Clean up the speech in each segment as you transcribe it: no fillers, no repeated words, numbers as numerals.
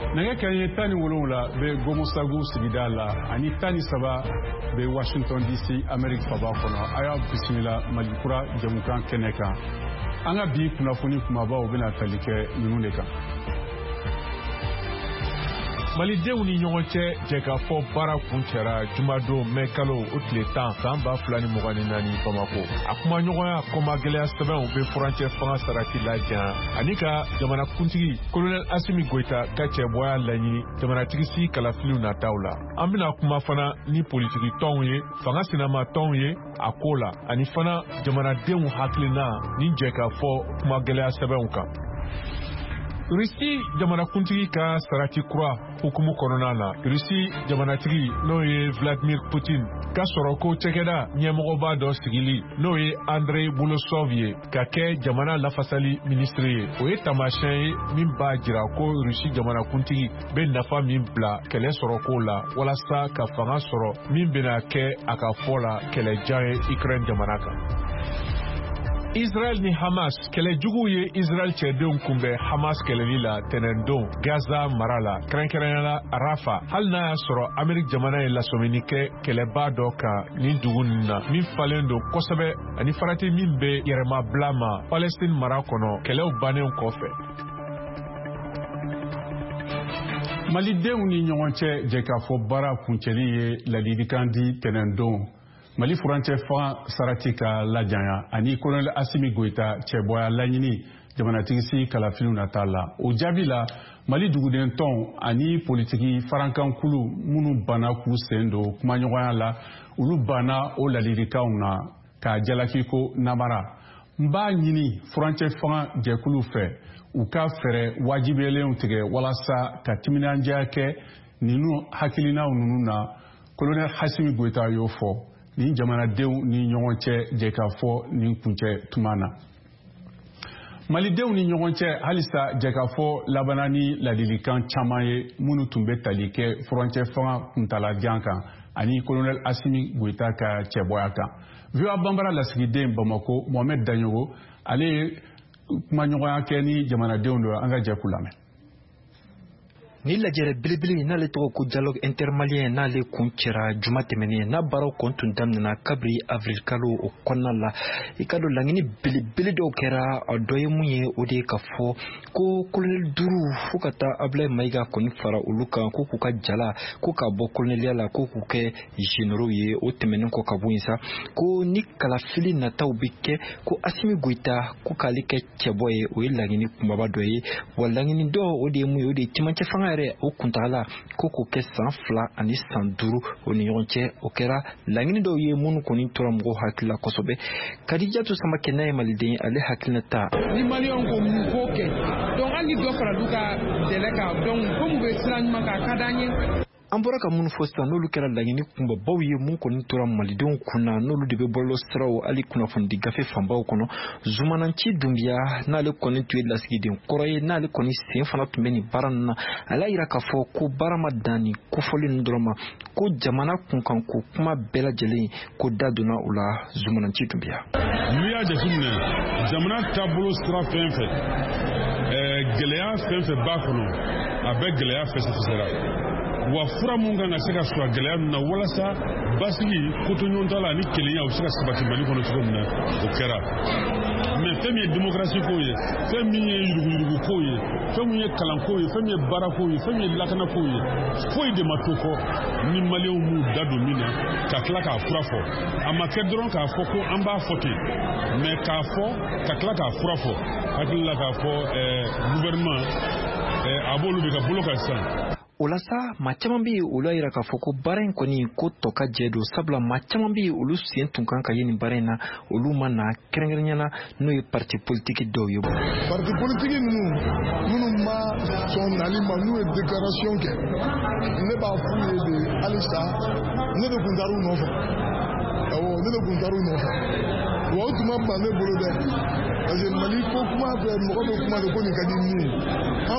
nɛgɛ kanɲɛ 17 bɛ Gomosagu sigida la ani 13 bɛ Washington DC Amérique faba kɔnɔ. A y'a bisimila Malikura jamukan kɛnɛ kan. An ka bi kunnafoni kumabaw bɛna tali kɛ ninnu de kan. Malidenw ni ɲɔgɔn cɛ jɛkafɔ baara kun cɛra jumadon mɛ kalo o tile 10 san 2024 Bamako. A kuma ɲɔgɔnya kɔma gɛlɛya sɛbɛnw bɛ furancɛ fanga sarati la jan ani ka jamanakuntigi Colonel Assimi Goïta ka cɛbɔya laɲini jamanatigisi kalafiliw nataw la. An bɛna kuma fana ni politiki tɔnw ye, fanga sinama tɔnw ye a ko la ani fana jamanadenw hakilina ni jɛkafɔ kuma gɛlɛya sɛbɛnw kan. Rusi jamanakuntigi ka sarati kura hukumu kɔnɔna na. Rusi jamanatigi n'o ye Vladimir Putin ka sɔrɔ ko cɛkɛda ɲɛmɔgɔba dɔ sigili n'o ye Andrei Boulosov ye ka kɛ jamana lafasali ministre ye. O ye tamasiyɛn ye min b'a jira ko Rusi jamanakuntigi bɛ nafa min bila kɛlɛ sɔrɔko la walasa ka fanga sɔrɔ min bɛna kɛ a ka fɔ la kɛlɛjan ye Ukraine jamana kan. Israel ni Hamas kɛlɛjugu ye Israel cɛdenw kunbɛn Hamas kɛlɛli la tɛnɛndon Gaza mara la kɛrɛnkɛrɛnyala Rafa. Hali n'a y'a sɔrɔ Ameriki jamana ye lasɔmini kɛ kɛlɛba dɔ kan nin dugu ninnu na min falen don kosɛbɛ ani farati min bɛ yɛrɛmabila ma Palestine mara kɔnɔ kɛlɛw bannen kɔfɛ. Malidenw ni ɲɔgɔn cɛ jɛkafɔ baara kuncɛli ye ladilikan di tɛnɛndon Mali furancɛ fanga sarati ka lajanya ani Colonel Assimi Goïta cɛbɔya laɲini jamanatigisi kalafiliw nata la. O jaabi la Mali duguden tɔn ani politiki farankankulu minnu banna k'u sen don kumaɲɔgɔnya la olu banna o ladilikanw na ka jalaki ko namara. N b'a ɲini furancɛ fanga jɛkulu fɛ u ka fɛɛrɛ wajibiyelenw tigɛ walasa ka timinandiya kɛ ninnu hakilinaw ninnu na. Colonel Assimi Goïta y'o fɔ. Ni jamanadenw ni ɲɔgɔn cɛ jɛkafɔ nin kuncɛ tuma na. Malidenw ni ɲɔgɔn cɛ halisa jɛkafɔ labanna ni ladilikan caman ye minnu tun bɛ tali kɛ furancɛ fanga kuntalajan kan ani Colonel Assimi Goïta ka cɛbɔya kan. VOA Banbara lasigiden Bamako Mohamed Danyogo ale ye kumaɲɔgɔnya kɛ ni jamanadenw don an ka jɛku lamɛn. Ni lajɛrɛ belebele n'ale tɔgɔ ko dialogue intermalien n'ale kun cɛra juma tɛmɛnen n'a baaraw kun tun daminɛna kabiri avril kalo o kɔnɔna la. I ka dɔn laɲini belebele dɔw kɛra a dɔ ye mun ye o de ye ka fɔ ko colonel 5 fo ka taa Ablaye Mayiga kɔni fara olu kan ko k'u ka jala ko ka bɔ coloneliya la ko k'u kɛ généraux ye. O tɛmɛnen kɔ ka bɔ yen sa ko ni kalafili nataw bɛ kɛ ko Assimi Goïta ko k'ale kɛ cɛbɔ ye o ye laɲini kumaba dɔ ye. Wa laɲini dɔ o de ye mun ye o de ye cɛmancɛ fanga yɛrɛ o kuntala ko k'o kɛ san 2 ani san 5 o ni ɲɔgɔn cɛ o kɛra laɲini dɔw ye minnu kɔni tora mɔgɔw hakili la kosɛbɛ. Kadijatu Samakɛ n'a ye maliden ale hakilina ta. Ni maliyɛnw ko mun k'o kɛ donc hali dɔ fara olu ka dɛlɛ kan donc komu bɛ sira ɲuman kan a ka d'an ye. An bɔra ka minnu fɔ sisan n'olu kɛra laɲini kunbabaw ye mun kɔni tora malidenw kunna n'olu de bɛ bɔlɔ siraw hali kunnafonidi gafe fanbaw kɔnɔ. Zumananci Dunbiya n'ale kɔni tun ye lasigiden kɔrɔ ye n'ale kɔni sen fana tun bɛ nin baara ninnu na. Ale y'a yira k'a fɔ ko baara ma dan nin kofɔli ninnu dɔrɔn ma ko jamana kunkan ko kuma bɛɛ lajɛlen ko da donna o la. Zumananci Dunbiya. N'i y'a jateminɛ jamana taabolo sira fɛn fɛn gɛlɛya fɛn fɛn b'a kɔnɔ a bɛ gɛlɛya fɛsɛfɛsɛra. Wa fura mun kan ka se ka sɔrɔ gɛlɛya ninnu na walasa basigi kotoɲɔgɔn ta la ni kelenya u se ka sabati Mali kɔnɔ cogo min na o kɛra. Mais fɛn min ye démocratie ko ye, fɛn min ye yuruguyurugu ko ye, fɛn min ye kalan ko ye, fɛn min ye baara ko ye, fɛn min ye lakana ko ye, foyi de ma to fɔ ni maliyɛnw m'u da don min na ka tila k'a fura fɔ. A ma kɛ dɔrɔn k'a fɔ ko an b'a fɔ ten, mais k'a fɔ ka tila k'a fura fɔ. Hakili la k'a fɔ gouvernement a b'olu de ka bolo kan sisan. O la sa maa caman bɛ yen olu y'a yira k'a fɔ ko baara in kɔni ko tɔ ka jɛ don sabula maa caman bɛ yen olu sen tun kan ka ye nin baara in na olu ma na kɛrɛnkɛrɛnnenya n'o ye parti politique dɔw ye. Parti politique minnu ma sɔn nali ma n'u ye déclaration kɛ ne b'a f'u ye de halisa ne de kun taara u nɔfɛ awɔ ne de kun taara u nɔfɛ wa o tuma ban ne bolo dɛ parce que Mali ko kuma fɛ mɔgɔ bɛ kuma de ko nin ka di min ye an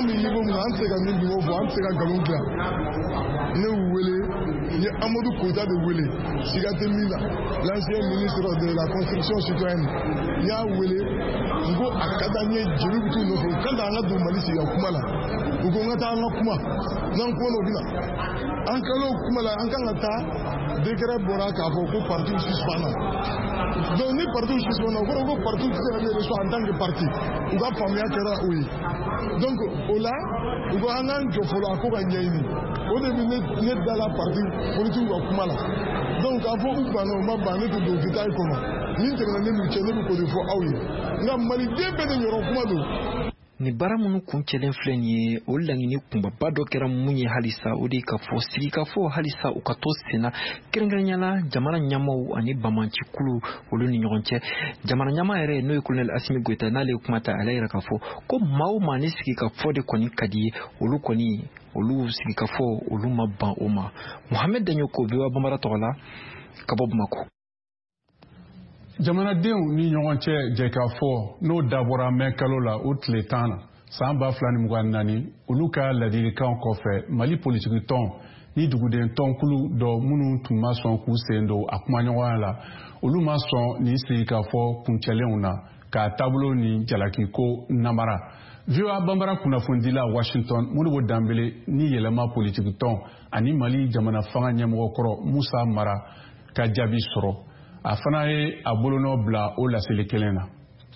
mi yibo mu an tɛ ka min dun o fɔ an tɛ ka nkalon dilan ne wele n ye Amadou Koita de wele siga tɛ min na l'ancien ministre de la construction citoyenne n y'a wele n ko a ka d'an ye jeli bɛ t'u nɔfɛ kan t'an ka don Mali sigi ka kuma la u ko n ka taa an ka kuma n'an kuma n'o bɛ na an kɛlen o kuma la an kan ka taa décret bɔra k'a fɔ ko parti suspend donc ni parti suspend o kɔrɔ ko parti tɛ se ka yɛrɛ sɔrɔ en tant que parti u ka faamuya kɛra o ye donc o la u ko an k'an jɔ fɔlɔ a ko ka ɲɛɲini o de bɛ ne da la parti politique ka kuma la donc k'a fɔ u banna o ma ban ne tɛ don détail kɔnɔ min tɛmɛna ne n'u cɛ ne bɛ k'o de fɔ aw ye nka maliden bɛɛ de yɔrɔ kuma don. Ni bara minnu kuncɛlen filɛ nin ye o laɲini kunbaba dɔ kɛra mun ye halisa o de ka fɔ sigikafɔ halisa u ka to senna kɛrɛnkɛrɛnyala jamana ɲɛmaaw ani bamancikulu olu ni ɲɔgɔn cɛ jamana ɲɛmaa yɛrɛ n'o ye Colonel Assimi Goïta n'ale kuma ta ale yɛrɛ k'a fɔ ko maa o maa ni sigikafɔ de kɔni ka di ye olu sigikafɔ olu ma ban o ma. Mohamed Danyoko VOA Bambara tɔgɔ la ka bɔ Bamako. Jamanadenw ni ɲɔgɔn cɛ jɛkafɔ n'o dabɔra mɛn kalo la o tile 10 na san 2024 olu ka ladilikanw kɔfɛ Mali politiki tɔn ni duguden tɔnkulu dɔ minnu tun ma sɔn k'u sen don a kumaɲɔgɔnya la olu ma sɔn ni sigikafɔ kuncɛlenw na ka taabolo ni jalakiko namara. VOA Bambara kunnafonidila Washington Modibo Dambele ni yɛlɛma politiki tɔn ani Mali jamana fanga ɲɛmɔgɔkɔrɔ Musa Mara ka jaabi sɔrɔ. A fana ye a bolonɔ bila o laseli kelen na.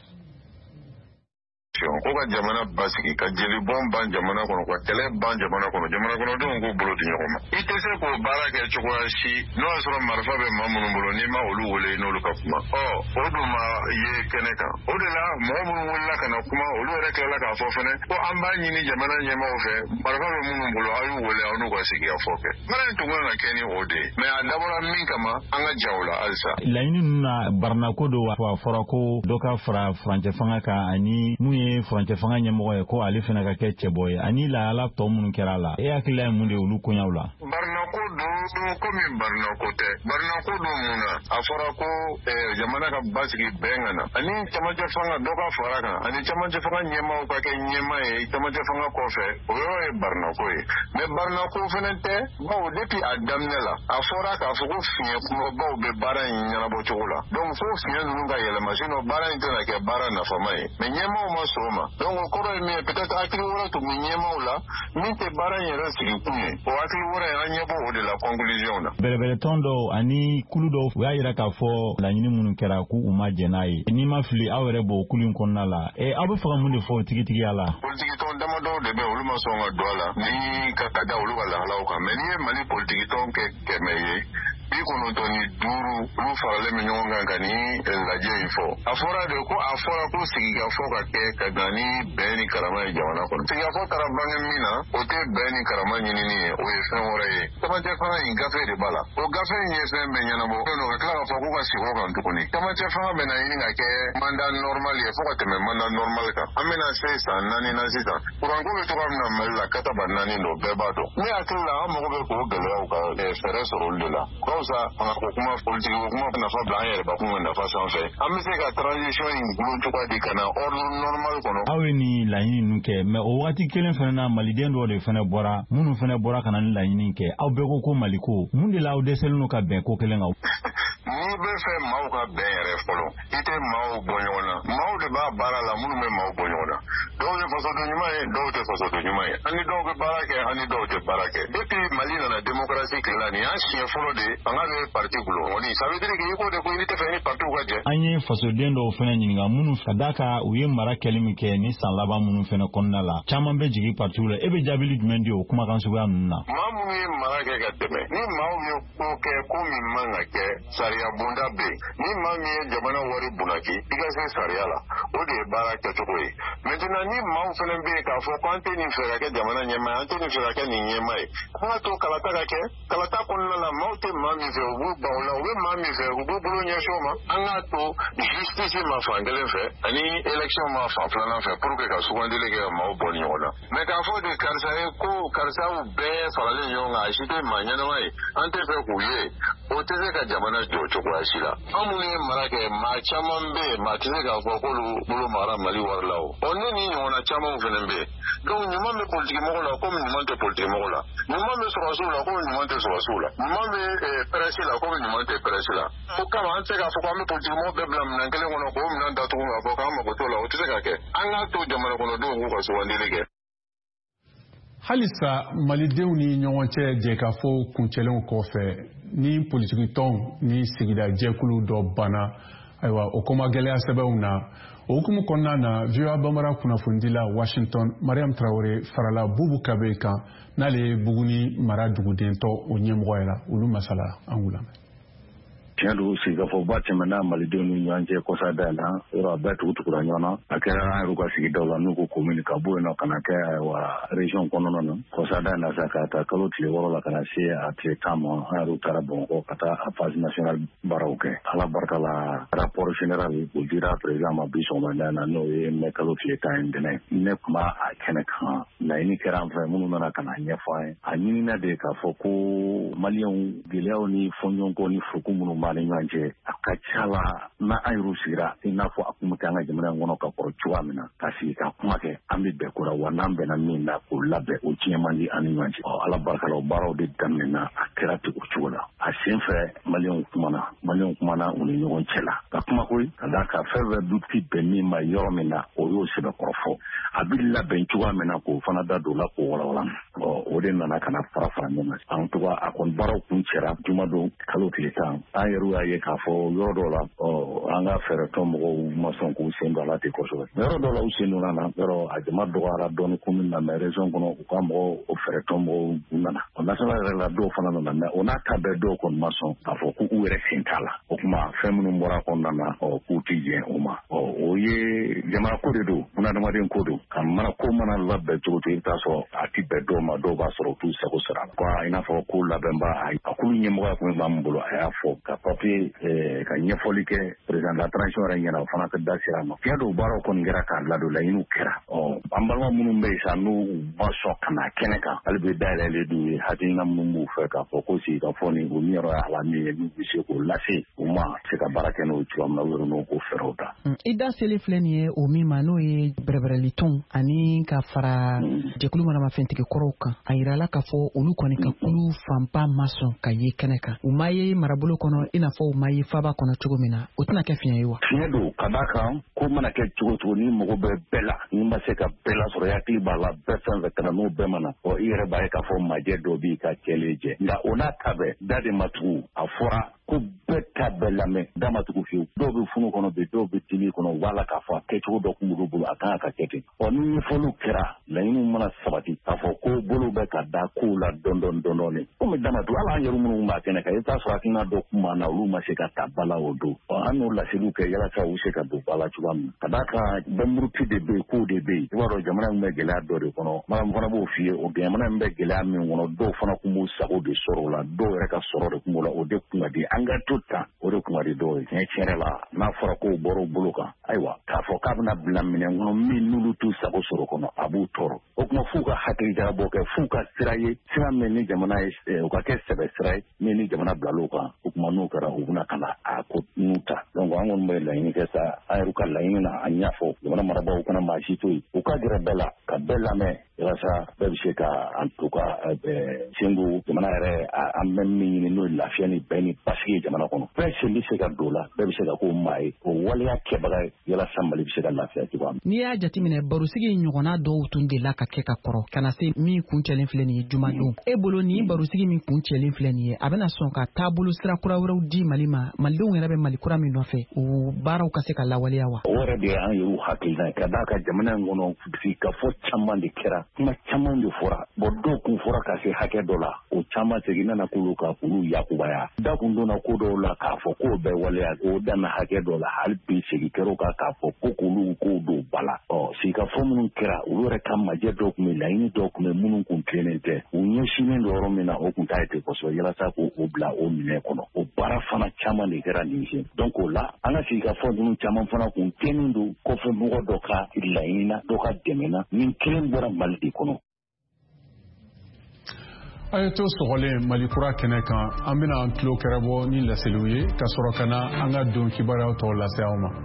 Ko ka jamana basigi ka jeli bɔn ban jamana kɔnɔ ka kɛlɛ ban jamana kɔnɔ kɔnɔdenw k'u bolo di ɲɔgɔn ma. I tɛ se k'o baara kɛ cogoya si n'o y'a sɔrɔ marifa bɛ maa minnu bolo n'i ma olu wele n'olu ka kuma. O dun ma ye kɛnɛ kan. O de la mɔgɔ minnu wulila ka na kuma olu yɛrɛ tilala k'a fɔ fɛnɛ ko an b'a ɲini jamana ɲɛmaaw fɛ marifa bɛ minnu bolo a y'u wele aw n'u ka sigikafɔ kɛ. Baara in tun kan ka kɛ ni o de ye mais a dabɔra min kama an ka ja o la halisa. Laɲini ninnu na baranako do a fɔra ko dɔ ka fara furancɛ fanga kan ani mun ye furancɛ fanga ɲɛmɔgɔ ye ko ale fana ka kɛ cɛbɔ ye ani lahala tɔ minnu kɛra la e hakili ye mun de olu koɲaw la. Baranako don komi baranako tɛ baranako don mun na a fɔra ko jamana ka basigi bɛn ka na ani cɛmancɛ fanga dɔ ka fara kan ani cɛmancɛ fanga ɲɛmaaw ka kɛ ɲɛmaa ye cɛmancɛ fanga kɔfɛ o yɔrɔ ye baranako ye mais baranako fana tɛ bawo depuis a daminɛ la a fɔra k'a fɔ ko fiɲɛ kumabaw bɛ baara in ɲɛnabɔ cogo la donc fo fiɲɛ ninnu ka yɛlɛma sinon baara in tɛna kɛ baara nafama ye mais ɲɛmaaw ma sɔn o ma donc o kɔrɔ ye min ye peut-être hakili wɛrɛ tun bɛ ɲɛmaaw la min tɛ baara in yɛrɛ sigi kun ye o hakili wɛrɛ an ɲɛ bɔ o de la conclusion na. Bɛrɛbɛrɛtɔn dɔw ani kulu dɔw u y'a yira k'a fɔ laɲini minnu kɛra k'u ma jɛn n'a ye n'i ma fili aw yɛrɛ b'o kulu in kɔnɔna la aw bɛ fɛ ka mun de fɔ tigitigiya la. Politikitɔn damadɔw de bɛ olu ma sɔn ka don a la ni ka da olu ka lahalaw kan mais n'i ye Mali politikitɔn kɛ 100 ye 95 olu faralen bɛ ɲɔgɔn kan ka ni lajɛ in fɔ a fɔra de ko a fɔra ko sigikafɔ ka kɛ ka dan ni bɛn ni karama ye jamana kɔnɔ sigikafɔ taara bange min na o tɛ bɛn ni karama ɲinini ye o ye fɛn wɛrɛ ye camancɛ fanga in gafe de b'a la o gafe in ye fɛn bɛɛ ɲɛnabɔ ka tila k'a fɔ k'u ka sigi o kan tuguni camancɛ fanga bɛna ɲini ka kɛ mandat normal ye fo ka tɛmɛ mandat normal kan an bɛna se san 4 na sisan kuranko bɛ cogoya min na Mali la kataba 4 don bɛɛ b'a dɔn ne hakili la an mago bɛ k'o gɛlɛyaw ka fɛɛrɛ sɔrɔ olu de la sa fanga ko kuma politiki ko kuma nafa bila an yɛrɛ bakun ka nafa sanfɛ an bɛ se ka transition in gulon cogoya di ka na ordre normal kɔnɔ. Aw ye ni laɲini ninnu kɛ mais o waati kelen fana na maliden dɔw de fana bɔra minnu fana bɔra ka na ni laɲini kɛ aw bɛɛ ko Mali ko mun de la aw dɛsɛlen don ka bɛn ko kelen kan. N'i bɛ fɛ maaw ka bɛn yɛrɛ fɔlɔ i tɛ maaw bɔ ɲɔgɔn na maaw de b'a baara la minnu bɛ maaw bɔ ɲɔgɔn na dɔw ye fasoden ɲuman ye dɔw tɛ fasoden ɲuman ye ani dɔw bɛ baara kɛ ani dɔw tɛ baara kɛ depuis Mali nana démocratie tilela nin y'a siɲɛ fɔlɔ de fanga bɛ parti bolo ça veut dire que i ko de ko i tɛ fɛ ni parti ka jɛ. An ye fasoden dɔw fana ɲininka minnu ka d'a kan u ye mara kɛli min kɛ ni san laban minnu fana kɔnɔna la caman bɛ jigin partiw la e bɛ jaabili jumɛn di o kumakan suguya ninnu na. Maa minnu ye mara kɛ ka tɛmɛ ni maaw ye ko kɛ ko min man ka kɛ sariya bonda bɛ yen ni maa min ye jamana wari bunaki i ka se sariya la o de ye baara kɛcogo ye maintenant ni maaw fana bɛ yen k'a fɔ ko an tɛ nin fɛ ka kɛ jamana ɲɛmaa an tɛ nin fɛ ka kɛ nin ɲɛmaa ye an ka to kalata ka kɛ kalata kɔnɔna la maaw tɛ maa min fɛ u b'u ban o la u bɛ maa min fɛ u b'u bolo ɲɛsin o ma an k'a to justice ma fan kelen fɛ ani élection ma fan filanan fɛ pour que ka sugandili kɛ ka maaw bɔ ɲɔgɔn na mais k'a fɔ de karisa ye ko karisaw bɛɛ faralen ɲɔgɔn kan a si tɛ maa ɲɛnama ye an tɛ fɛ k'u ye o tɛ se ka jamana jɔ cogoya si la an minnu ye mara kɛ maa caman bɛ yen maa tɛ se k'a fɔ k'olu bolo mara Mali wari la o ne ni ɲɔgɔnna camanw fana bɛ yen donc ɲuman bɛ politique mɔgɔ la komi ɲuman tɛ politique mɔgɔ la ɲuman bɛ sɔrɔsiw la komi ɲuman tɛ sɔrɔsiw la ɲuman bɛ presse la komi ɲuman tɛ presse la o kama an tɛ se k'a fɔ k'an bɛ politique mɔgɔ bɛɛ bila minɛn kelen kɔnɔ k'o minɛn datugu k'a fɔ k'an mago t'o la o tɛ se ka kɛ an k'a to jamana kɔnɔdenw k'u ka sugandili kɛ. halisa malidenw ni ɲɔgɔn cɛ jɛkafɔ kuncɛlenw kɔfɛ ni politikitɔnw ni sigida jɛkulu dɔ banna ayiwa o kɔma gɛlɛya sɛbɛnw na o hukumu kɔnɔna na VOA Bambara kunnafonidila Washington Mariam Traoré farala Bubu Kabe kan n'ale ye Buguni mara dugudentɔ o ɲɛmɔgɔ ye la olu masala an k'u lamɛn. tiɲɛ don sigikafɔba tɛmɛna malidenw ni ɲɔgɔn cɛ kɔsada in na yɔrɔ a bɛɛ tugutugula ɲɔgɔn na a kɛra an yɛrɛ ka sigidaw la n'u ko komini ka bɔ yen nɔ ka na kɛ wa région kɔnɔna na kɔsada in na sa ka taa kalo tile 6 la ka na se a tile 10 ma an yɛrɛ taara Bamakɔ ka taa a phase nationale baaraw kɛ ala barika la rapport général o dira président ma bi sɔgɔmada na n'o ye mɛ kalo tile 10 ntɛnɛn ne tun b'a a kɛnɛ kan laɲini kɛra an fɛ minnu nana ka na ɲɛfɔ an ye a ɲinina de k'a fɔ ko maliyɛnw gɛlɛyaw ni fɔɲɔgɔnkɔ ni furuku minnu b'a ni ɲɔgɔn cɛ a ka ca la n'a an yɛrɛw sigira i n'a fɔ a kun bɛ kɛ an ka jamana in kɔnɔ ka kɔrɔ cogoya min na ka sigi ka kuma kɛ an bɛ bɛn ko la wa n'an bɛnna min na k'o labɛn o tiɲɛ man di an ni ɲɔgɔn cɛ ala barika la o baaraw de daminɛna a kɛra ten o cogo la a sen fɛ maliyɛnw kumana u ni ɲɔgɔn cɛ la ka kuma koyi ka d'a kan fɛn fɛn duti bɛn min ma yɔrɔ min na o y'o sɛbɛkɔrɔ fɔ a bɛ labɛn cogoya min na k'o fana da don la k'o walawala o de nana ka na fara ɲɔgɔn kan en tout cas a kɔni baaraw kun cɛra juma don kalo tile 10 an yɛrɛ y'a ye k'a fɔ yɔrɔ dɔw la an ka fɛɛrɛtɔn mɔgɔw ma sɔn k'u sen don a la ten kosɛbɛ yɔrɔ dɔw la u sen donna na yɔrɔ a jama dɔgɔyara dɔɔni commune na mais région kɔnɔ u ka mɔgɔw o fɛɛrɛtɔn mɔgɔw u nana o national yɛrɛ la dɔw fana nana mais o n'a ta bɛɛ dɔw kɔni ma sɔn k'a fɔ k'u yɛrɛ sen t'a la o kuma fɛn minnu bɔra kɔnɔna na k'u tɛ jɛn o ma o ye jamana ko de don bunadamaden ko don ka mana ko mana labɛn cogo cogo i bɛ taa sɔrɔ a tɛ bɛn dɔw ma dɔw b'a sɔrɔ u t'u sago sara la i n'a fɔ ko labɛnba a kulu ɲɛmɔgɔya kun b'an bolo a y'a fɔ ka papier ka ɲɛfɔli kɛ président de la transition yɛrɛ ɲɛna o fana ka da sira ma tiɲɛ don baaraw kɔni kɛra k'a ladon laɲiniw kɛra an balima minnu bɛ yen sa n'u ma sɔn ka na kɛnɛ kan hali bi dayɛlɛlen d'u ye hakilina minnu b'u fɛ k'a fɔ ko sigikafɔ ni o yɔrɔ ye ala min ye n'u bɛ se k'o lase u ma se ka baara kɛ n'o cogoya min na u yɛrɛ n'o ko fɛɛrɛw ta. I da seli filɛ nin ye o min ma n'o ye bɛrɛbɛrɛli tɔn ani ka fara jɛkulu manamafɛntigi kɔrɔw kan a yirala k'a fɔ olu kɔni ka kulu fanba ma sɔn ka ye kɛnɛ kan u ma ye marabolo kɔnɔ i n'a fɔ u ma ye faaba kɔnɔ cogo min na o tɛna kɛ fiɲɛ ye wa. tiɲɛ don ka d'a kan ko mana kɛ cogo cogo ni mago bɛ bɛɛ la ni ma se ka bɛɛ la sɔrɔ hakili b'a la bɛɛ fɛn fɛn kana n'o bɛɛ mana i yɛrɛ b'a ye k'a fɔ majɛ dɔ b'i ka kɛlen jɛ nka o n'a ta bɛɛ da de ma tugu a fɔra ko bɛɛ ta bɛɛ lamɛn da ma tugu fiyewu dɔw bɛ funu kɔnɔ bi dɔw bɛ tini kɔnɔ u b'a la k'a fɔ a kɛcogo dɔ kun b'olu bolo a kan ka kɛ ten ni ɲɛfɔliw kɛra laɲiniw mana sabati k'a fɔ ko bolo bɛ ka da kow la dɔɔni komi da ma tugu hali an yɛrɛ minnu b'a kɛnɛ kan i bɛ taa sɔrɔ hakilina dɔ kun b'an na olu ma se ka ta ba la o don an y'o laseliw kɛ yalasa u se ka don ba la cogoya min na ka d'a kan bɛnburuti de bɛ yen kow de bɛ yen i b'a dɔn jamana in bɛ gɛlɛya dɔ de kɔnɔ mara fana b'o f'i ye o jamana in bɛ gɛlɛya min kɔnɔ dɔw fana kun b'u sago de sɔrɔ o la dɔw yɛrɛ ka sɔrɔ de kun b'o la o de kun ka di an ka to tan o de kun ka di dɔw ye tiɲɛ la n'a fɔra ko bɔra u bolo kan ayiwa k'a fɔ k'a bɛna bila minɛn kɔnɔ min n'olu t'u sago sɔrɔ kɔnɔ a b'u tɔɔrɔ o kuma f'u ka hakili jagabɔ kɛ f'u ka sira ye sira min ni jamana ye o ka kɛ sɛbɛ sira ye min ni jamana bilal'o kan o kuma n'o kɛra u bɛna ka na a ko n'u ta donc an kɔni bɛ laɲini kɛ sa an yɛrɛ ka laɲini na an y'a fɔ jamana marabaaw kana maa si to yen u ka gɛrɛ bɛɛ la ka bɛɛ lamɛn walasa bɛɛ bɛ se ka an to ka sendu jamana yɛrɛ an bɛ min ɲini n'o ye lafiya ni bɛn ni basigi ye jamana kɔnɔ bɛɛ sen bɛ se ka don la bɛɛ bɛ se ka k'o maa ye o waleya kɛbaga ye walasa Mali bɛ se ka lafiya cogoya min. N'i y'a jateminɛ barosigi ɲɔgɔnna dɔw tun delila ka kɛ ka kɔrɔ ka na se min kuncɛlen filɛ nin ye jumadon e bolo nin barosigi min kuncɛlen filɛ nin ye a bɛna sɔn ka taabolo sira kura wɛrɛw di Mali ma malidenw yɛrɛ bɛ Mali kura min nɔfɛ u baaraw ka se ka lawaleya wa. o yɛrɛ de an y'u hakilina ye ka d'a kan jamana in kɔnɔ sigikafɔ caman de kɛra kuma caman de fɔra dɔw kun fɔra ka se hakɛ dɔ la o caman seginna na k'olu ka k'olu yakubaya da kun donna ko dɔw la k'a fɔ k'o bɛɛ waleya o danna hakɛ dɔ la hali bi segin kɛr'o kan k'a fɔ ko k'olu k'o don ba la sigikafɔ minnu kɛra olu yɛrɛ ka majɛ dɔw kun bɛ laɲini dɔw kun bɛ minnu kun tilennen tɛ u ɲɛsinnen don yɔrɔ min na o kun t'a ye ten kosɛbɛ yalasa k'o bila o minɛn kɔnɔ o baara fana caman de kɛra nin sen donc o la an ka sigikafɔ ninnu caman fana kun kɛlen don kɔfɛ mɔgɔ dɔ ka laɲini na dɔ ka dɛmɛ na nin kelen bɔra Mali de kɔnɔ. A ye to sɔgɔlen Mali kura kɛnɛ kan an bɛna an tulo kɛrɛbɔ ni laseliw ye ka sɔrɔ ka na an ka don kibaruyaw tɔw lase aw ma.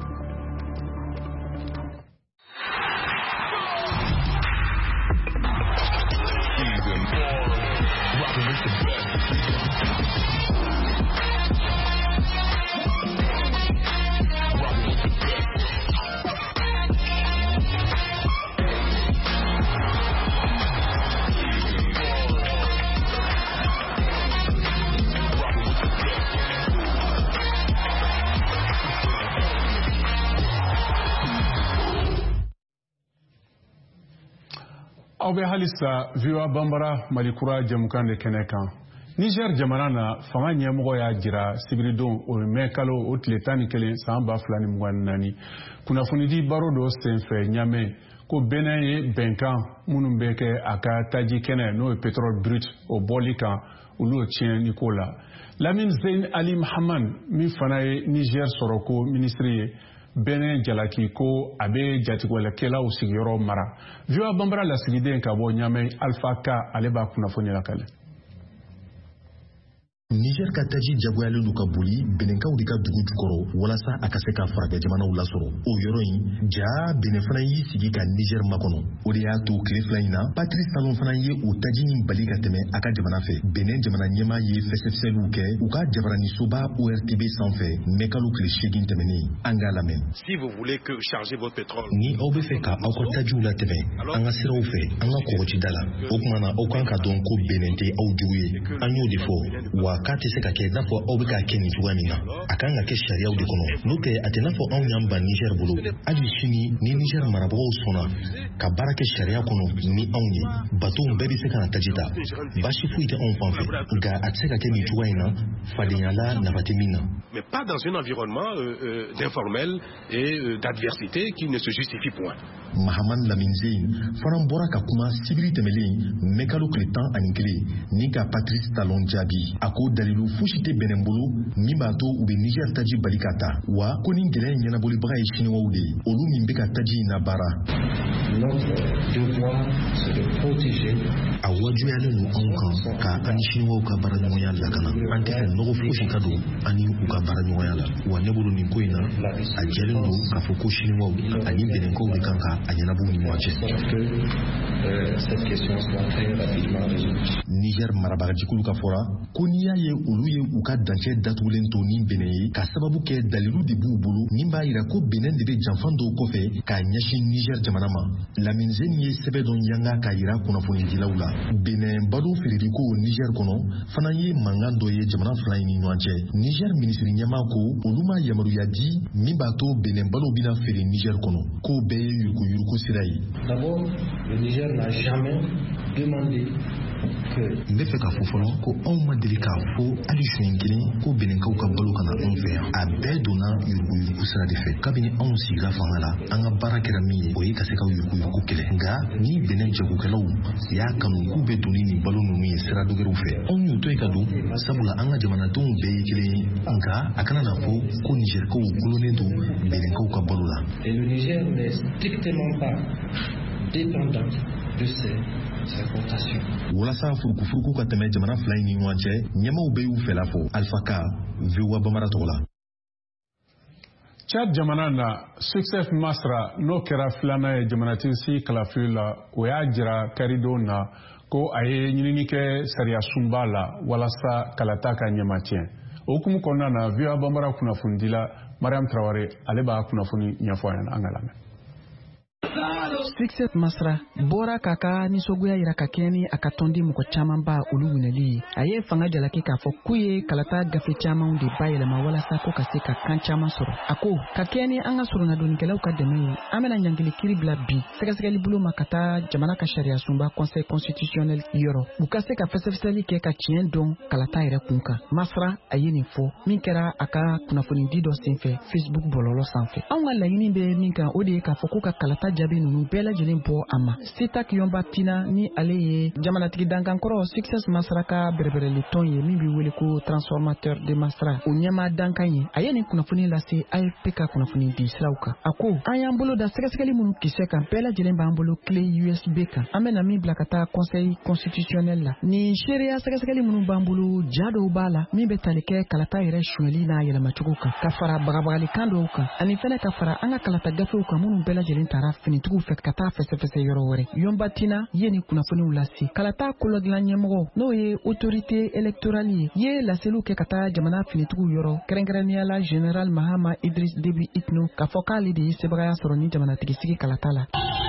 aw bɛ halisa VOA Banbara Malikura jamukan de kɛnɛ kan. Niger jamana na fanga ɲɛmɔgɔ y'a jira sibiridon o mɛn kalo o tile 11 san 2024 kunnafonidi baro dɔ senfɛ ɲamɛ ko Benin ye bɛnkan minnu bɛ kɛ a ka taji kɛnɛ n'o ye pétrole brut o bɔli kan olu tiɲɛni ko la. Lamine Zein Ali Mahaman min fana ye Niger sɔrɔ ko ministre ye Benin jalaki ko a bɛ jatigɛwalekɛlaw sigiyɔrɔ mara. VOA Banbara lasigiden ka bɔ ɲamɛ Alpha K ale b'a kunnafoni lakale. Niger ka taji jagoyalen du ka boli Beninkaw de ka dugu jukɔrɔ walasa a ka se ka farajɛ jamanaw lasɔrɔ. O yɔrɔ in ja Benin fana y'i sigi ka Niger makɔnɔ. O de y'a to tile fila in na Patrice Talon fana ye o taji in bali ka tɛmɛ a ka jamana fɛ. Benin jamana ɲɛmaa ye fɛsɛfɛsɛliw kɛ u ka jabaranisoba ORTB sanfɛ mɛkalo tile 8 tɛmɛnen. An k'a lamɛn. Si vous voulez que charger votre pétrole. Ni aw bɛ fɛ ka aw ka tajiw latɛmɛ an ka siraw fɛ an ka kɔgɔjida la. O kuma na aw kan ka dɔn ko Benin tɛ aw jugu ye. An y'o de fɔ wa k'a tɛ se ka kɛ n'a fɔ aw bɛ k'a kɛ nin cogoya min na. A kan ka kɛ sariyaw de kɔnɔ. N'o tɛ a tɛ n'a fɔ anw y'an ban Niger bolo. Hali sini ni Niger marabagaw sɔnna ka baara kɛ sariya kɔnɔ ni anw ye bateau bɛɛ bɛ se ka na taji ta. Baasi foyi tɛ anw fan fɛ nka a tɛ se ka kɛ nin cogoya in na fadenyala nafa tɛ min na. Mais pas dans un environnement d'informel et d'adversité qui ne se justifie point. Mahaman Lamine Zein fana bɔra ka kuma sibiri tɛmɛlen mɛkalo tile 11 ni ka Patrice Talon jaabi. A ko dalilu fosi tɛ Benin bolo min b'a to u bɛ Niger taji bali ka ta wa ko ni gɛlɛya in ɲɛnabɔlibaga ye Chinois de ye olu min bɛ ka taji in labaara. A wajibiyalen don anw kan ka an ni Chinois ka baaraɲɔgɔnya lakana. An tɛ fɛ nɔgɔ fosi ka don ani u ka baaraɲɔgɔnya la wa ne bolo nin ko in na a jɛlen don k'a fɔ ko Chinois ani Beninkaw de kan ka a ɲɛnabɔ ni ɲɔgɔn cɛ. Niger marabagajikulu ka fɔra ko n'i y'a ye olu ye u ka dancɛ datugulen to ni Benin ye ka sababu kɛ dalilu de b'u bolo min b'a jira ko Benin de bɛ janfan dɔw kɔfɛ k'a ɲɛsin Niger jamana ma. Lamine Zein ye sɛbɛn dɔ yanga k'a jira kunnafonidilaw la. Benin balo feereli ko Niger kɔnɔ fana ye mankan dɔ ye jamana fila in ni ɲɔgɔn cɛ. Niger minisiri ɲɛmaa ko olu ma yamaruya di min b'a to Benin balo bɛna feere Niger kɔnɔ k'o bɛɛ ye yurugu sira ye. D'abord, le Niger n'a jamais demandé n bɛ fɛ k'a fɔ fɔlɔ ko anw ma deli k'a fɔ hali suɲɛ kelen ko Beninkaw ka balo kana anw fɛ yan. A bɛɛ donna yurugu sira de fɛ. Kabini anw sigira fanga la an ka baara kɛra min ye o ye ka se ka yurugu kɛlɛ. Nka ni Benin jagokɛlaw y'a kanu k'u bɛ don ni balo ninnu ye sira dɔgɛrɛw fɛ anw y'u to yen ka don sabula an ka jamanadenw bɛɛ ye kelen ye. Nka a kana na fɔ ko Nigerkaw gulonnen don Beninkaw ka balo la. Et le Niger n'est strictement pas dépendant de ces importations. Walasa furukufuruku ka tɛmɛ jamana fila in ni ɲɔgɔn cɛ ɲɛmaw bɛ y'u fɛla fɔ. Alpha K VOA Banbara tɔgɔ la. Chad jamana na Success Masra n'o kɛra filanan ye jamanatigi si kalafili la o y'a jira karidenw na ko a ye ɲinini kɛ sariya sunba la walasa kalata ka ɲɛma tiɲɛ. O hukumu kɔnɔna na VOA Banbara kunnafonidila Mariam Traoré ale b'a kunnafoni ɲɛfɔ an ɲɛna an ka lamɛn. Success Masra bɔra k'a ka nisɔngoya jira ka kɛɲɛ ni a ka tɔnden mɔgɔ caman ba olu minɛli ye. A ye fanga jalaki k'a fɔ k'u ye kalata gafe camanw de bayɛlɛma walasa ko ka se ka kan caman sɔrɔ. A ko ka kɛɲɛ ni an ka surunnadonikɛlaw ka dɛmɛ ye an bɛna ɲangili kiri bila bi sɛgɛsɛgɛli bolo ma ka taa jamana ka sariya sunba conseil constitutionnel yɔrɔ u ka se ka fɛsɛfɛsɛli kɛ ka tiɲɛ dɔn kalata yɛrɛ kun kan. Masra a ye nin fɔ min kɛra a ka kunnafonidi dɔ senfɛ Facebook bɔlɔlɔ sanfɛ. Anw ka laɲini bɛ min kan o de ye k'a fɔ ko ka kalata jaabi ninnu bɛɛ lajɛlen bɔ a ma. Sita Kiyomba Pina ni ale ye jamanatigi dankankɔrɔ Success Masra ka bɛrɛbɛrɛli tɔn ye min bɛ wele ko transformateur de Masra o ɲɛma dankan ye. A ye nin kunnafoni lase AFP ka kunnafoni di siraw kan. A ko an y'an bolo da sɛgɛsɛgɛli minnu kisɛ kan bɛɛ lajɛlen b'an bolo clé USB kan. An bɛna min bila ka taa conseil constitutionnel la. Ni seereya sɛgɛsɛgɛli minnu b'an bolo ja dɔw b'a la min bɛ tali kɛ kalata yɛrɛ suɲɛli n'a yɛlɛmacogo kan ka fara bagabagalikan dɔw kan ani fɛnɛ ka fara an ka kalata gafew kan minnu bɛɛ lajɛlen taara finitigiw fɛ ka taa fɛsɛfɛsɛ yɔrɔ wɛrɛ yɔnbatina ye ni kunnafoniw lase kalata kolodilan ɲɛmɔgɔ n'o ye autorité électorale ye laseliw kɛ ka taa jamana finitigiw yɔrɔ kɛrɛnkɛrɛnniyala général Mahama Idris Déby Itno k'a fɔ k'ale de ye sebagaya sɔrɔ ni jamanatigisi kalata la.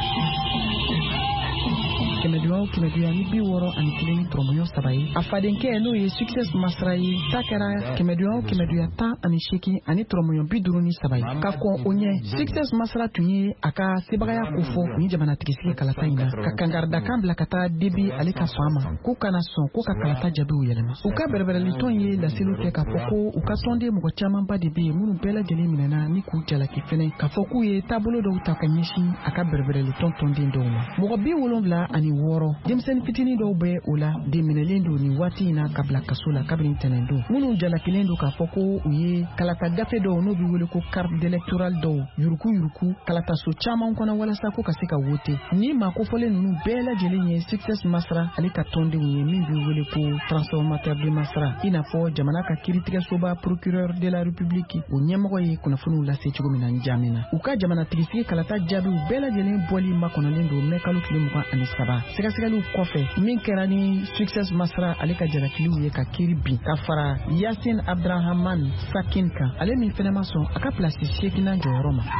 Kɛmɛduya ni 61 tɔrɔmɔɲɔ 3 ye a fadenkɛ n'o ye Success Masra ye ta kɛra kɛmɛduya 18 ani tɔrɔmɔɲɔ 53 ye ka kɔn o ɲɛ Success Masra tun ye a ka sebagaya ko fɔ ni jamanatigisi kalata in na ka kangardakan bila ka taa Déby ale ka sɔn a ma k'u kana sɔn ko ka kalata jaabiw yɛlɛma u ka bɛrɛbɛrɛlitɔn ye laseliw kɛ k'a fɔ ko u ka tɔnden mɔgɔ camanba de bɛ yen minnu bɛɛ lajɛlen minɛna ni k'u jalaki fɛnɛ k'a fɔ k'u ye taabolo dɔw ta ka ɲɛsin a ka bɛrɛbɛrɛlitɔn tɔnden dɔw ma mɔgɔ 76 denmisɛnnin fitinin dɔw bɛ o la deminɛlen don nin waati in na ka bila kaso la kabini tɛnɛn don minnu jalakilen don k'a fɔ ko u ye kalata gafe dɔw n'u bɛ wele ko carte d'électorale dɔw yuruku kalataso caman kɔnɔ walasa ko ka se ka wote ni maakofɔlen ninnu bɛɛ lajɛlen ye Success Masra ale ka tɔndenw ye min bɛ wele ko transformateur de Masra i n'a fɔ jamana ka kiiritigɛsoba procureur de la république o ɲɛmɔgɔ ye kunnafoniw lase cogo min na Njamena u ka jamanatigisi kalata jaabiw bɛɛ lajɛlen bɔli makɔnɔlen don mɛ kalo 23 sɛgɛsɛgɛliw kɔfɛ min kɛra ni Success Masra ale ka jalakiliw ye ka kiiri bin ka fara Yasin Abdrahaman Sakin kan ale min fɛnɛ ma sɔn a ka plasi 8nan jɔyɔrɔ ma.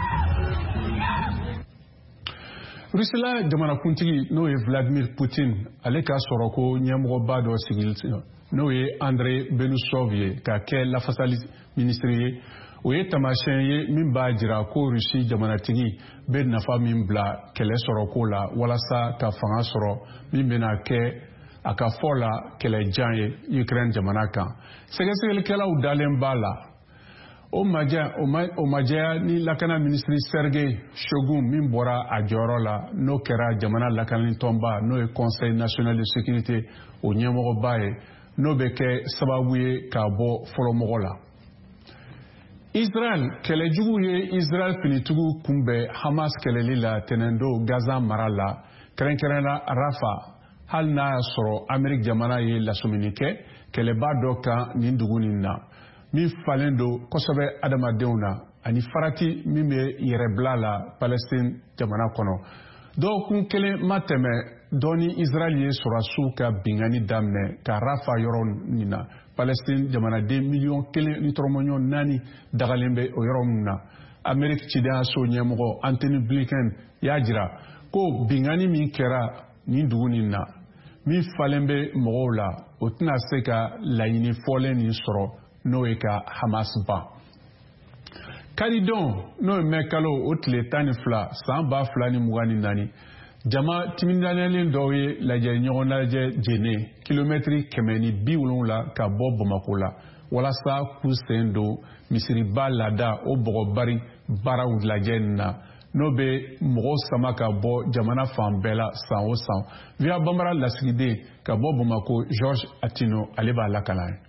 Rusila jamanakuntigi n'o ye Vladimir Putin ale ka sɔrɔ ko ɲɛmɔgɔba dɔ sigili n'o ye Andrei Belousov ye ka kɛ lafasali ministre ye o ye tamasiyɛn ye min b'a jira ko Rusi jamanatigi bɛ nafa min bila kɛlɛ sɔrɔ ko la walasa ka fanga sɔrɔ min bɛna kɛ a ka fɔ la kɛlɛjan ye Ukraine jamana kan sɛgɛsɛgɛlikɛlaw dalen b'a la o majɛya ni lakana ministre Sergei Shogun min bɔra a jɔyɔrɔ la n'o kɛra jamana lakanitɔnba n'o ye Conseil national de sécurité o ɲɛmɔgɔba ye n'o bɛ kɛ sababu ye k'a bɔ fɔlɔmɔgɔ la. Israel kɛlɛjugu ye Israel finitigiw kunbɛn Hamas kɛlɛli la tɛnɛndo Gaza mara la kɛrɛnkɛrɛnna Rafa hali n'a y'a sɔrɔ Amérique jamana ye lasumuni kɛ kɛlɛba dɔ kan nin dugu nin na min falen don kosɛbɛ adamadenw na ani farati min bɛ yɛrɛbila la Palestine jamana kɔnɔ dɔgɔkun kelen ma tɛmɛ dɔɔni Israel ye sɔrɔdasiw ka bingani daminɛ ka Rafa yɔrɔ nin na Palestine jamanaden 1.4 dagalen bɛ o yɔrɔ min na Amérique cidenyaso ɲɛmɔgɔ Anthony Blinken y'a jira ko bingani min kɛra nin dugu nin na min falen bɛ mɔgɔw la o tɛna se ka laɲini fɔlen nin sɔrɔ n'o ye ka Hamas ban. Karidon n'o ye mɛ kalo o tile 12 san 2024 jama timinalen dɔw ye lajɛ ɲɔgɔn lajɛ jene kilomɛtiri 170 ka bɔ Bamako la walasa k'u sen don misiriba laada o bɔgɔbari baaraw lajɛ nin na n'o bɛ mɔgɔw sama ka bɔ jamana fan bɛɛ la san o san via bambara lasigiden ka bɔ Bamako George Atino ale b'a lakana ye.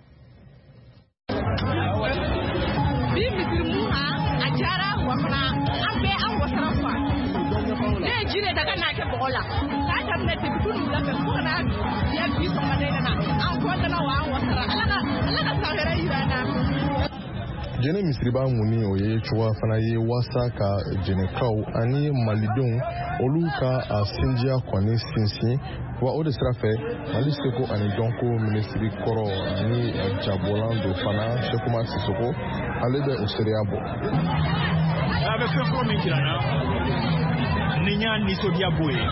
jɛnɛ misiriba muni o ye cogoya fana ye wasa ka jɛnɛkaw ani malidenw olu ka a sinjiya kɔni sinsin wa o de sira fɛ Mali seko ani dɔnko minisiri kɔrɔ ani jabɔlan do fana Sekuma Sisoko ale bɛ o seereya bɔ. A bɛ fɛn fɔlɔ min jira na ni y'a nisɔndiya b'o ye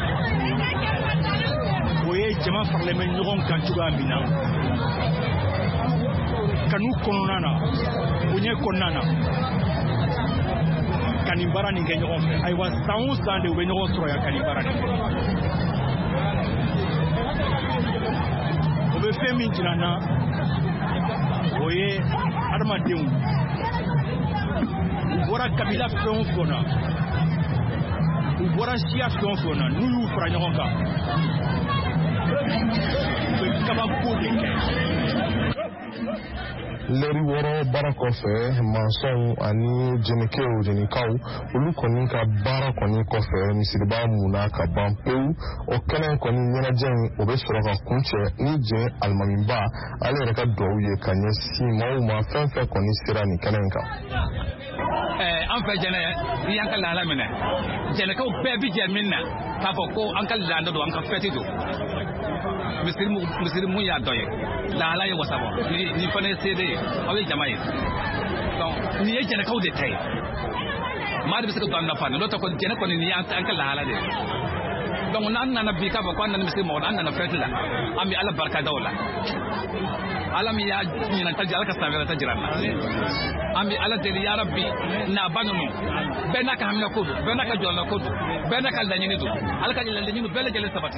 o ye jama faralen bɛ ɲɔgɔn kan cogoya min na kanu kɔnɔna na bonya kɔnɔna na ka nin baara nin kɛ ɲɔgɔn fɛ ayiwa san o san de u bɛ ɲɔgɔn sɔrɔ yan ka nin baara nin kɛ o bɛ fɛn min jira na o ye adamadenw u bɔra kabila fɛn o fɛn na u bɔra siya fɛn o fɛn na n'u y'u fara ɲɔgɔn kan u bɛ kabako de kɛ. Lɛri wɔɔrɔ baara kɔfɛ mansɔnw ani jɛnɛkaw olu kɔni ka baara kɔni kɔfɛ misiriba munna ka ban pewu o kɛnɛ kɔni ɲɛnajɛ o bɛ sɔrɔ ka kuncɛ ni jɛn alimamiba ale yɛrɛ ka duwawu ye ka ɲɛsin maaw ma fɛn fɛn kɔni sera nin kɛnɛ kan. An an fɛ jɛnɛ ni y'an ka lahala minɛ jɛnɛkaw bɛɛ bi jɛ min na k'a fɔ ko an ka laada don an ka fɛti don misiri mun y'a dɔ ye lahala ye wasa bɔ ni fana ye seede ye aw ye jama ye donc nin ye jɛnɛkaw de ta ye maa de bɛ se ka don an nafa n'o tɛ kɔni jɛnɛ kɔni nin y'an ka lahala de ye donc n'an nana bi k'a fɔ ko an nana misiri mɔgɔ an nana fɛti la an bɛ ala barika da o la ala min y'a ɲinanta ala ka san wɛrɛ ta jira an na an bɛ ala deli ya rabbi naaba ninnu bɛɛ n'a ka hamina ko don bɛɛ n'a ka jɔrɔna ko don bɛɛ n'a ka laɲini don ala ka laɲini bɛɛ lajɛlen sabati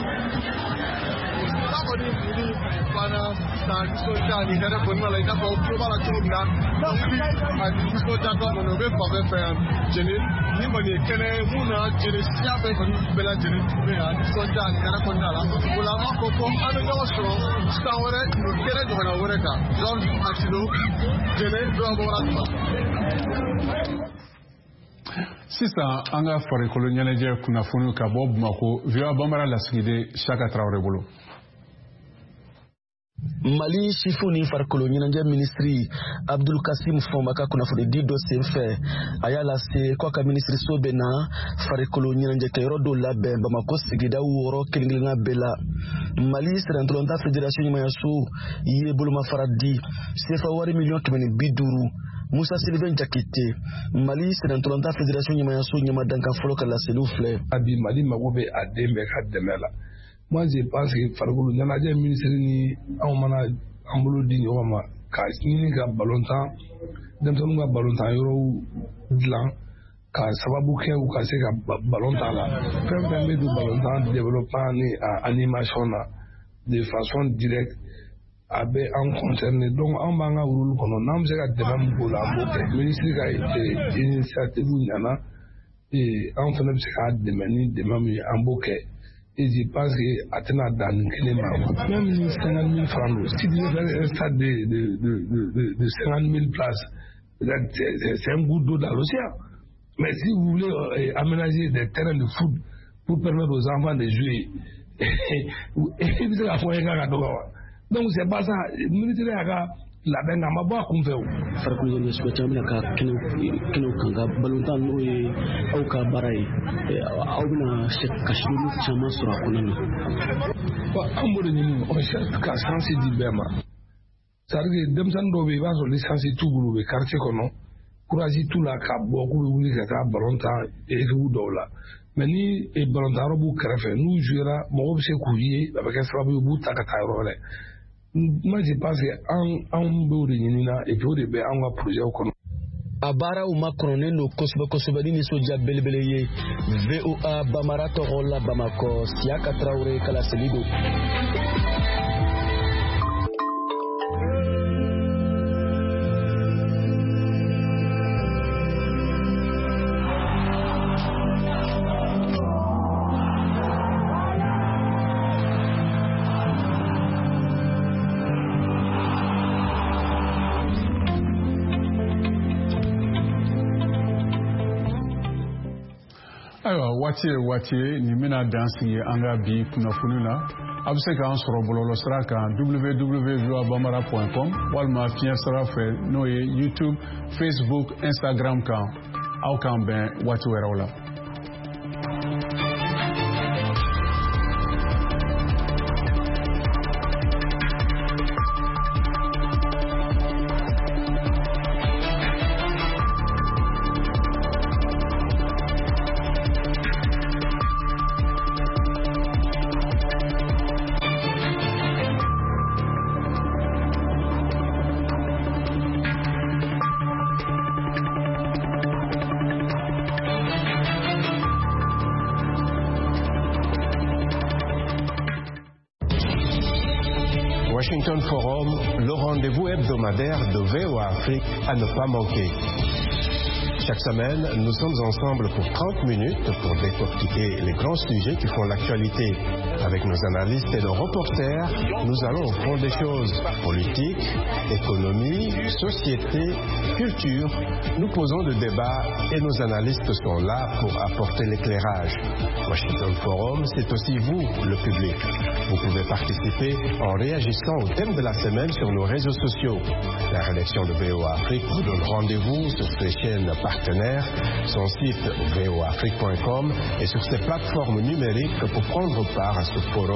fana ta nisɔndiya ni hɛrɛ kɔnɔna la i n'a fɔ tulo b'a la cogo min na a nisɔndiya dɔ kɔnɔ o bɛ fan bɛɛ fɛ yan jeli ni kɔni ye kɛnɛ mun na jeli siya bɛɛ kɔni bɛɛ lajɛlen tun bɛ yan nisɔndiya ni hɛrɛ kɔnɔna la o la an b'a fɔ ko an bɛ ɲɔgɔn sɔrɔ san wɛrɛ kɛnɛ ɲɔgɔnna wɛrɛ kan zɔn asilo jeli dɔw bɔra tuma. sisan an ka farikolo ɲɛnajɛ kunnafoniw ka bɔ Bamako VOA Bambara lasigiden Saka Traoré bolo. Mali chifu ni farikolo ɲɛnajɛ ministri Abdul Kasim Foma ka kunnafoni di dɔ senfɛ a y'a lase ko a ka ministriso bɛ na farikolo ɲɛnajɛ kɛyɔrɔ dɔw labɛn Bamako sigida 6 kelen-kelenna bɛɛ la. Mali sɛnɛntɔlɔnta fédération ɲɛmayaso ye bolomafara di CFA wari $150,000 Musa Sylvain Jakite Mali sɛnɛntɔlɔnta fédération ɲɛmayaso ɲɛmadankan fɔlɔ ka laseliw filɛ. Abi Mali mago bɛ a den bɛɛ ka dɛmɛ la. Moi, je pense que farikolo ɲɛnajɛ ministre ni anw mana an bolo di ɲɔgɔn ma ka ɲini ka balontan denmisɛnninw ka balontan yɔrɔw dilan ka sababu kɛ u ka se ka balontan la fɛn fɛn bɛ don balontan développement ni animation na de façon directe a bɛ an concerné donc an b'an ka rôle kɔnɔ n'an bɛ se ka dɛmɛ min k'o la an b'o kɛ ministre ka initiative ɲɛna an fana bɛ se k'a dɛmɛ ni dɛmɛ min ye an b'o kɛ. Et je pense qu'à tenir dans même 50 000 francs, si vous avez un stade de 50 000 places, c'est un goût d'eau dans l'océan. Mais si vous voulez aménager des terrains de foot pour permettre aux enfants de jouer, vous allez faire un donc c'est pas ça. Le militaire la benga mabwa kumfeu farikolo ne suka tamina ka kino kanga balontan no ye au ka barai au bina ka shiru chama sura kunana ba ambo ni on cherche ka sensi di bema sarge demsan do be ba so license tugulu be quartier kono courage tout la ka boku be wuli ka balontan e fu dola mani e balontan robu krefe nous jouera mo be se couiller avec un sababu bu takata role. Moi je pense que an bɛ de ɲini na et puis o de bɛ an ka projet kɔnɔ. A baaraw ma kɔnɔnen don kosɛbɛ ni nisɔndiya belebele ye VOA Bambara tɔgɔ la Bamako Siaka Traoré ka laseli don. Waati ni mina dansi an ka bi kunnafoni na a bɛ se k'an sɔrɔ bɔlɔlɔsira kan www.voabambara.com walima fiɲɛ sira fɛ n'o ye YouTube, Facebook, Instagram kan aw k'an bɛn waati wɛrɛw la. Washington Forum, le rendez-vous hebdomadaire de VOA Afrique à ne pas manquer. Chaque semaine, nous sommes ensemble pour 30 minutes pour décortiquer les grands sujets qui font l'actualité Avec nos analystes et nos reporters, nous allons au fond des choses. Politique, économie, société, culture. Nous posons le débat et nos analystes sont là pour apporter l'éclairage. Washington Forum, c'est aussi vous, le public. Vous pouvez participer en réagissant au thème de la semaine sur nos réseaux sociaux. La rédaction de VOA Afrique vous donne rendez-vous sur ses chaînes partenaires, son site voafrique.com et sur ses plateformes numériques pour prendre part à ce forum